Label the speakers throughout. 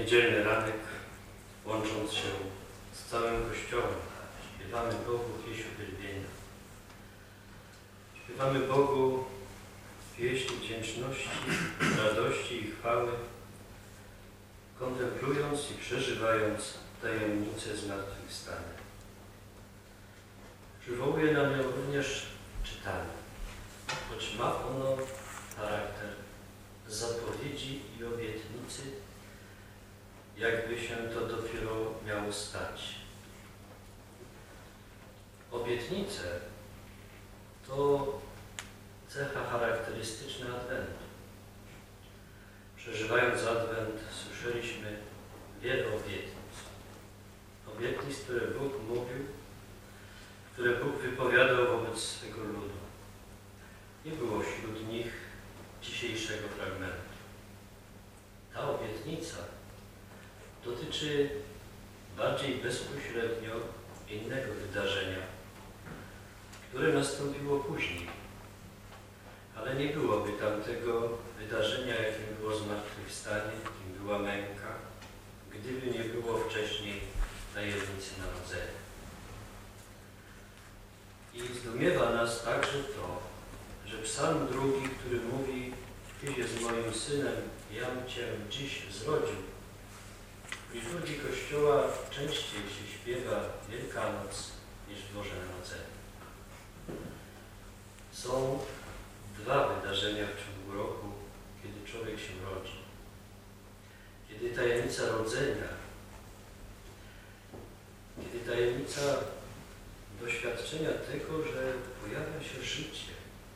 Speaker 1: niedzielny ranek, łącząc się z całym Kościołem, śpiewamy Bogu pieśń uwielbienia. Śpiewamy Bogu pieśń wdzięczności, radości i chwały, kontemplując i przeżywając tajemnicę zmartwychwstania. Przywołuje nam ją również czytanie, choć ma ono charakter zapowiedzi i obietnicy, jakby się to dopiero miało stać. Obietnice to cecha charakterystyczna Adwentu. Przeżywając Adwent, słyszeliśmy wiele obietnic. Obietnic, które Bóg mówił, które Bóg wypowiadał wobec swego ludu. Nie było wśród nich dzisiejszego fragmentu. Ta obietnica dotyczy bardziej bezpośrednio innego wydarzenia, które nastąpiło później, ale nie byłoby tamtego wydarzenia, jakim było zmartwychwstanie, jakim była męka, gdyby nie było wcześniej tajemnicy narodzenia. I zdumiewa nas także to, że Psalm 2, który mówi: Tyś jest moim synem, jam Cię dziś zrodził. W liturgii Kościoła częściej się śpiewa Wielkanoc niż Boże Narodzenie. Są dwa wydarzenia w ciągu roku, kiedy człowiek się rodzi. Kiedy tajemnica rodzenia, kiedy tajemnica doświadczenia tego, że pojawia się życie,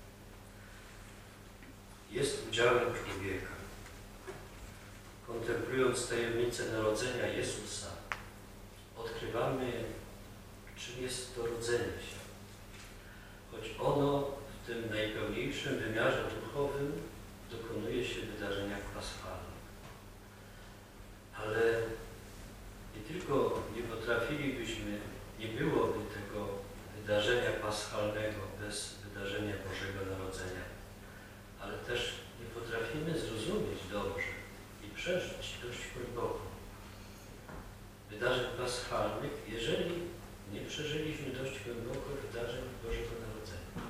Speaker 1: jest udziałem człowieka. Kontemplując tajemnicę narodzenia Jezusa, odkrywamy, czym jest to rodzenie się. Choć ono w tym najpełniejszym wymiarze duchowym dokonuje się w wydarzeniach paschalnych. Ale nie tylko nie potrafilibyśmy, nie byłoby tego wydarzenia paschalnego bez wydarzenia Bożego Narodzenia, ale też nie potrafimy zrozumieć dobrze i przeżyć dość głęboko wydarzeń paschalnych, jeżeli nie przeżyliśmy dość głęboko wydarzeń Bożego Narodzenia.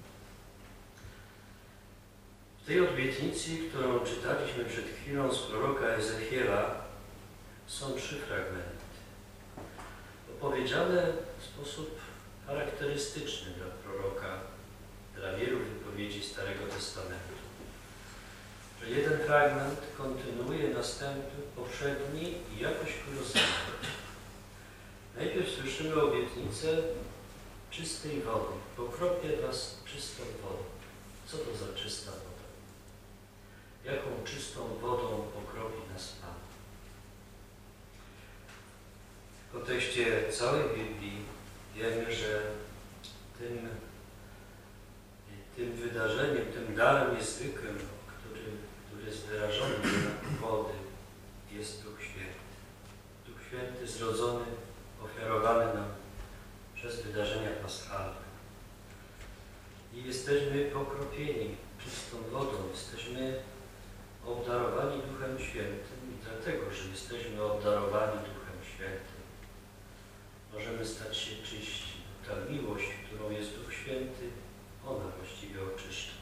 Speaker 1: W tej obietnicy, którą czytaliśmy przed chwilą z proroka Ezechiela, są 3 fragmenty, opowiedziane w sposób charakterystyczny dla proroka, dla wielu wypowiedzi Starego Testamentu. Że jeden fragment kontynuuje następny, poprzedni i jakoś go rozumie. Najpierw słyszymy obietnicę czystej wody. Pokropię was czystą wodą. Co to za czysta woda? Jaką czystą wodą pokropi nas Pan? W kontekście całej Biblii wiemy, że tym wydarzeniem, tym darem niezwykłym, który jest wyrażony na wody, jest Duch Święty. Duch Święty zrodzony, ofiarowany nam przez wydarzenia paschalne. I jesteśmy pokropieni czystą wodą, jesteśmy obdarowani Duchem Świętym i dlatego, że jesteśmy obdarowani Duchem Świętym, możemy stać się czyści. Ta miłość, którą jest Duch Święty, ona właściwie oczyszcza.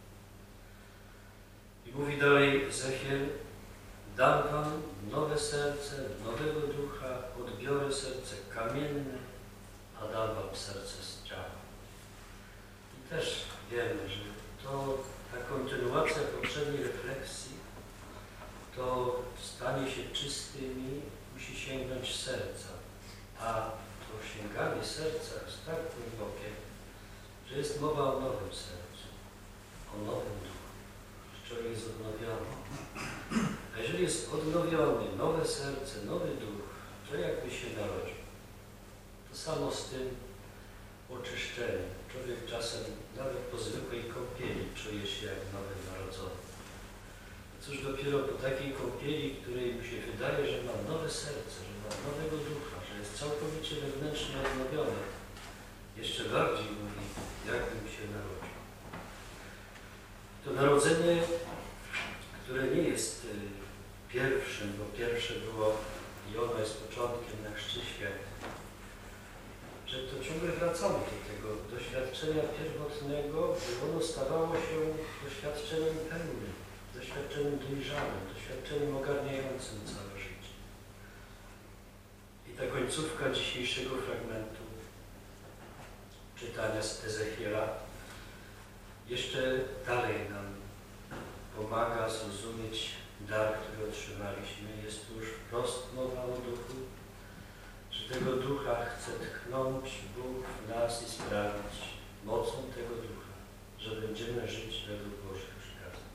Speaker 1: I mówi dalej Ezechiel: dam wam nowe serce, nowego ducha, odbiorę serce kamienne, a dam wam serce z ciała. I też wiemy, że ta kontynuacja poprzedniej refleksji, to stanie się czystymi musi sięgnąć serca, a to sięganie serca jest tak głębokie, że jest mowa o nowym sercu, o nowym duchu, że człowiek jest odnowiony. A jeżeli jest odnowiony, nowe serce, nowy duch, to jakby się narodził. To samo z tym oczyszczeniem. Człowiek czasem nawet po zwykłej kąpieli czuje się jak nowy narodzony. Cóż dopiero po takiej kąpieli, której mu się wydaje, że ma nowe serce, że ma nowego ducha, że jest całkowicie wewnętrznie odnowiony, jeszcze bardziej mówi, jakbym się narodził. To narodzenie, które nie jest pierwszym, bo pierwsze było tego doświadczenia pierwotnego, by ono stawało się doświadczeniem pełnym, doświadczeniem dojrzałym, doświadczeniem ogarniającym całe życie. I ta końcówka dzisiejszego fragmentu czytania z Ezechiela jeszcze dalej nam pomaga zrozumieć dar, który otrzymaliśmy. Jest tu już wprost mowa o Duchu, że tego Ducha chce tchnąć Bóg w nas i sprawić mocą tego Ducha, że będziemy żyć według Bożych przykazań.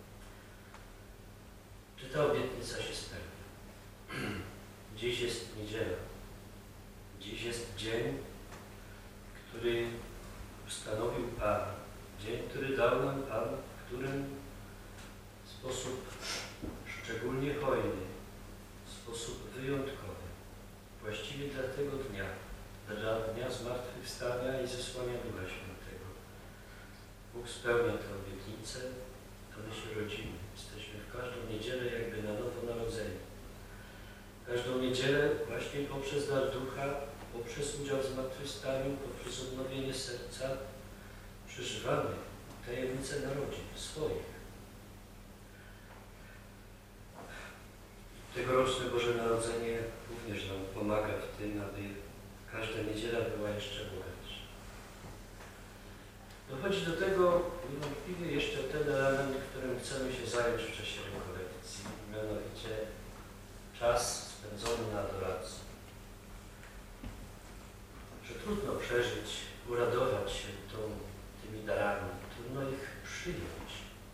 Speaker 1: Czy ta obietnica się spełni? Dziś jest niedziela. Dziś jest dzień, który ustanowił Pan. Dzień, który dał nam Pan, w którym w sposób szczególnie hojny, w sposób wyjątkowy, właściwie dla tego dnia, dla dnia zmartwychwstania i zesłania Ducha Świętego, Bóg spełnia tę obietnicę, to my się rodzimy. Jesteśmy w każdą niedzielę jakby na nowo narodzeni. Każdą niedzielę właśnie poprzez dar Ducha, poprzez udział w zmartwychwstaniu, poprzez odnowienie serca przeżywamy tajemnicę narodzin swoich. Tegoroczne Boże Narodzenie również nam pomaga w tym, aby każda niedziela była jeszcze bogatsza. Dochodzi do tego niewątpliwie jeszcze ten element, którym chcemy się zająć w czasie rekolekcji, mianowicie czas spędzony na adoracji. Że trudno przeżyć, uradować się tymi darami, trudno ich przyjąć.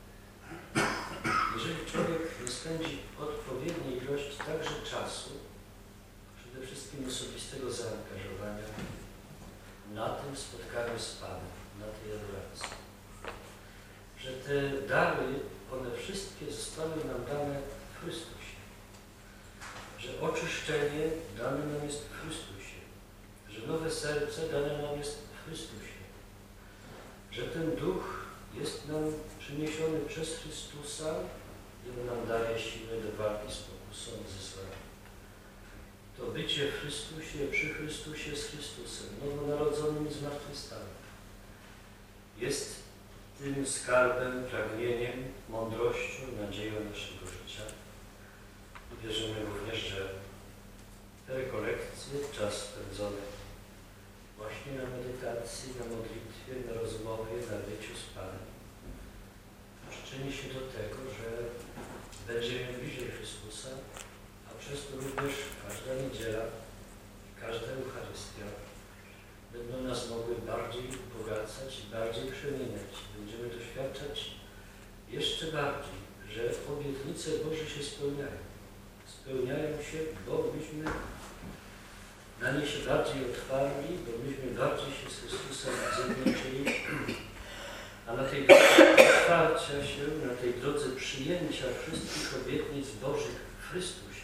Speaker 1: Jeżeli człowiek nie spędzi odpowiedniej ilości także czasu, przede wszystkim osobistego zaangażowania na tym spotkaniu z Panem, na tej adoracji. Że te dary, one wszystkie zostały nam dane w Chrystusie. Że oczyszczenie dane nam jest w Chrystusie. Że nowe serce dane nam jest w Chrystusie. Że ten Duch jest nam przyniesiony przez Chrystusa i On nam daje siłę do walki z pokusą i ze złem. To bycie w Chrystusie, przy Chrystusie, z Chrystusem, nowonarodzonym i zmartwychwstałym, jest tym skarbem, pragnieniem, mądrością, nadzieją naszego życia. I wierzymy również, że te rekolekcje, czas spędzony właśnie na medytacji, na modlitwie, na rozmowie, na byciu z Panem, przyczyni się do tego, że będziemy bliżej Chrystusa, a przez to również każda niedziela i każda Eucharystia będą nas mogły bardziej ubogacać i bardziej przemieniać. Będziemy doświadczać jeszcze bardziej, że obietnice Boże się spełniają. Spełniają się, bo myśmy na nie się bardziej otwarli, bo myśmy bardziej się z Chrystusem zjednoczyli, a na tej drodze otwarcia się, na tej drodze przyjęcia wszystkich obietnic Bożych w Chrystusie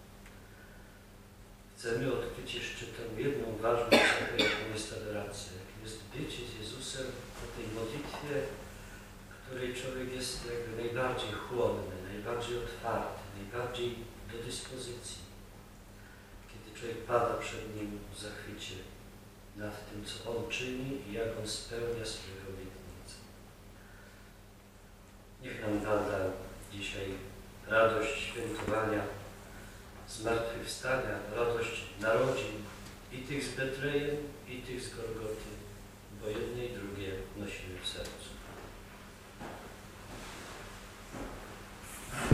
Speaker 1: chcemy odkryć jeszcze tę jedną ważną cechę, jaką jest adoracja, jakim jest bycie z Jezusem na tej modlitwie, w której człowiek jest jakby najbardziej chłonny, najbardziej otwarty, najbardziej do dyspozycji. Kiedy człowiek pada przed Nim w zachwycie nad tym, co On czyni i jak On spełnia swoje obietnice. Niech nam Pan da dzisiaj radość świętowania zmartwychwstania, radość narodzin i tych z Betlejem, i tych z Golgoty, bo jednej i drugiej